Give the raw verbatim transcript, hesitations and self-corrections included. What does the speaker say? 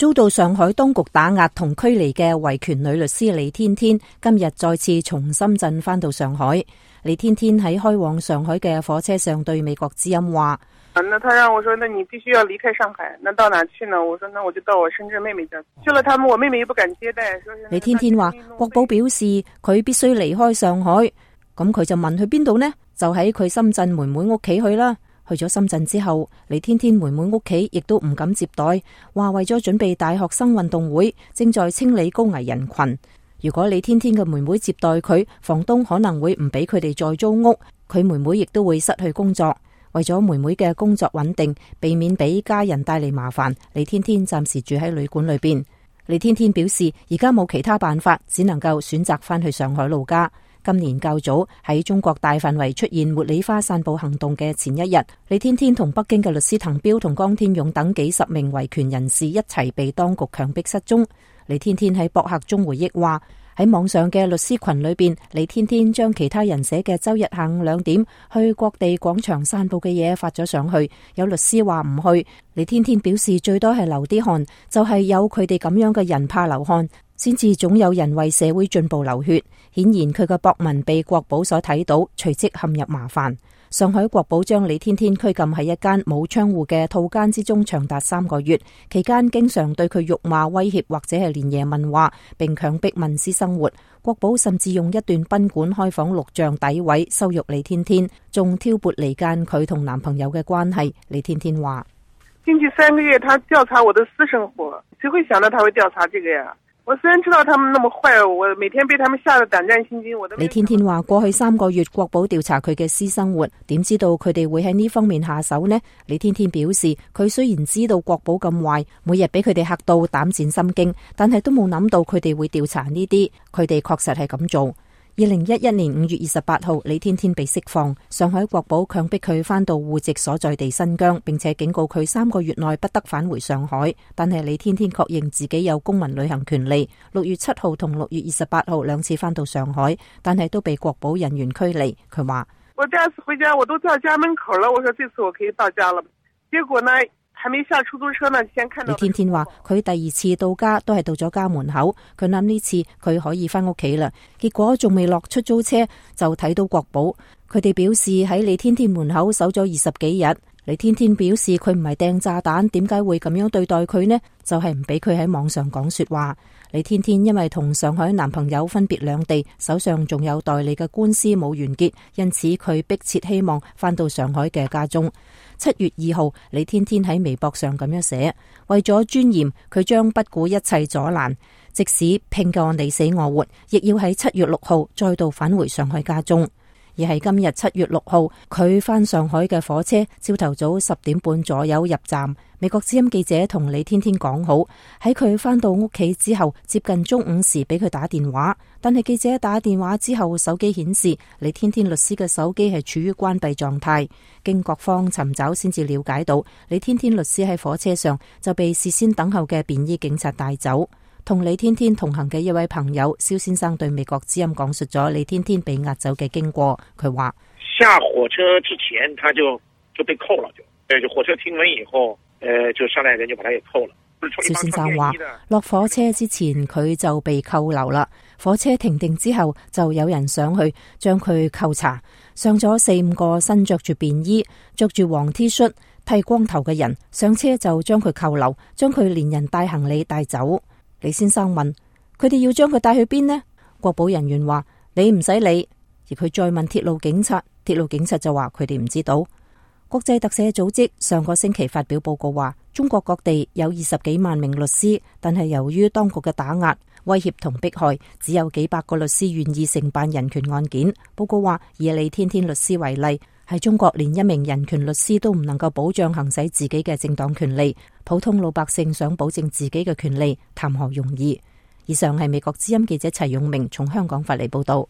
遭到上海當局打壓同驅離嘅維權女律師李天天，今日再次從深圳返到上海。李天天喺開往上海嘅火車上對美國之音話： 那他讓我說，那你必須要離開上海，那到哪去呢？我說，那我就到我深圳妹妹家去了。他們我妹妹又不敢接待。 李天天話：國寶表示佢必須離開上海，咁佢就問去邊度呢？就喺佢深圳妹妹屋企去啦。去咗深圳之後，李天天妹妹屋企亦都唔敢接待，話為咗準備大學生運動會，正在清理高危人群。如果李天天嘅妹妹接待佢，房東可能會唔俾佢哋再租屋，佢妹妹亦都會失去工作。為咗妹妹嘅工作穩定，避免俾家人帶嚟麻煩，李天天暫時住喺旅館裏邊。李天天表示，而家冇其他辦法，只能夠選擇翻去上海老家。今年較早喺中國大範圍出現茉莉花散步行動嘅前一日，李天天同北京嘅律師滕彪同江天勇等幾十名維權人士一齊被當局強迫失蹤。李天天喺博客中回憶話，喺網上嘅律師群裏邊，李天天將其他人寫嘅周日下午兩點去各地廣場散步嘅嘢發咗上去。有律師話唔去，李天天表示最多係流啲汗，就係有佢哋咁樣嘅人怕流汗，先至總有人為社會進步流血。顯然佢嘅博文被國保所睇到，隨即陷入麻煩。上海國保將李天天拘禁喺一間冇窗戶嘅套間之中長達三個月，期間經常對佢辱罵、威脅或者係連夜問話，並強迫問私生活。國保甚至用一段賓館開房錄像詆毀、羞辱李天天，仲挑撥離間佢同男朋友嘅關係。李天天話： 進去三個月，他調查我的私生活，誰會想到他會調查這個呀？我雖然知道他們那麼壞，我每天被他們嚇得膽戰心驚。我都李天天話：過去三個月，國保調查佢嘅私生活，點知道佢哋會喺呢方面下手呢？李天天表示，佢雖然知道國保咁壞，每日俾佢哋嚇到膽戰心驚，但係都冇諗到佢哋會調查呢啲。佢哋確實係咁做。二零一一年五月二十八號，李天天被釋放，上海國保強迫佢返到戶籍所在地新疆，並且警告佢三個月內不得返回上海。但係李天天確認自己有公民旅行權利，六月七號同六月二十八號兩次返到上海，但係都被國保人員驅離。佢話： 我第二次回家，我都到家門口了，我說這次我可以到家了。結果呢？還沒下出租車呢，先看到。李天天話佢第二次到家都係到咗家門口，佢諗呢次佢可以翻屋企啦。結果仲未落出租車就睇到國保，佢哋表示喺李天天門口守咗二十幾日。李天天表示佢唔係掟炸彈，點解會咁樣對待佢呢？就係唔俾佢喺網上講說話。李天天因為同上海男朋友分別兩地，手上仲有代理嘅官司冇完結，因此佢迫切希望翻到上海嘅家中。七月二號，李天天喺微博上咁樣寫：為咗尊嚴，佢將不顧一切阻攔，即使拼個你死我活，亦要喺七月六號再度返回上海家中。而係今日七月六號，佢返上海嘅火車朝頭早十點半左右入站。美國之音記者同李天天講好，喺佢返到屋企之後，接近中午時俾佢打電話。但係記者打電話之後，手機顯示李天天律師嘅手機係處於關閉狀態。經各方尋找，先至了解到李天天律師喺火車上就被事先等候嘅便衣警察帶走。同李天天同行嘅一位朋友蕭先生對美國之音講述咗李天天被押走嘅經過。佢話： 下火車之前，他就就被扣了，就，就火車停穩以後，誒，就上來人就把他給扣了。 蕭先生話：落火車之前佢就被扣留啦，火車停定之後就有人上去將佢扣查，上咗四五個身着住便衣、着住黃 T 恤、剃光頭嘅人上車，就將佢扣留，將佢連人帶行李帶走。李先生問：佢哋要將佢帶去邊呢？國保人員話：你唔使理。而佢再問鐵路警察，鐵路警察就話佢哋唔知道。國際特赦組織上個星期發表報告話，中國各地有二十幾萬名律師，但係由於當局嘅打壓、威脅同迫害，只有幾百個律師願意承辦人權案件。報告話，以李天天律師為例，喺中國連一名人權律師都唔能夠保障行使自己嘅正當權利，普通老百姓想保證自己嘅權利，談何容易？以上係美國之音記者齊永明從香港發嚟報道。